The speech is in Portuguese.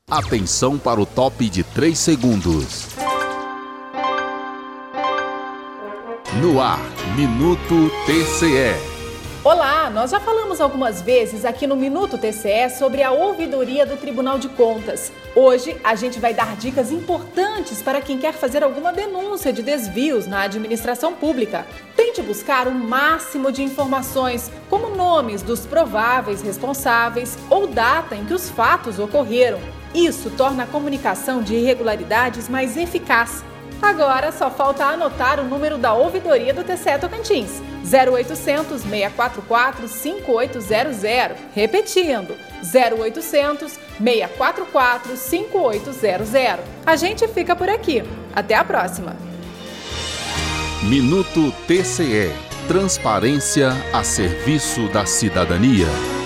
Atenção para o top de 3 segundos. No ar, Minuto TCE. Olá, nós já falamos algumas vezes aqui no Minuto TCE sobre a ouvidoria do Tribunal de Contas. Hoje a gente vai dar dicas importantes para quem quer fazer alguma denúncia de desvios na administração pública. Tente buscar o máximo de informações, como nomes dos prováveis responsáveis ou data em que os fatos ocorreram. Isso torna a comunicação de irregularidades mais eficaz. Agora só falta anotar o número da ouvidoria do TCE Tocantins, 0800 644 5800. Repetindo, 0800 644 5800. A gente fica por aqui. Até a próxima. Minuto TCE. Transparência a serviço da cidadania.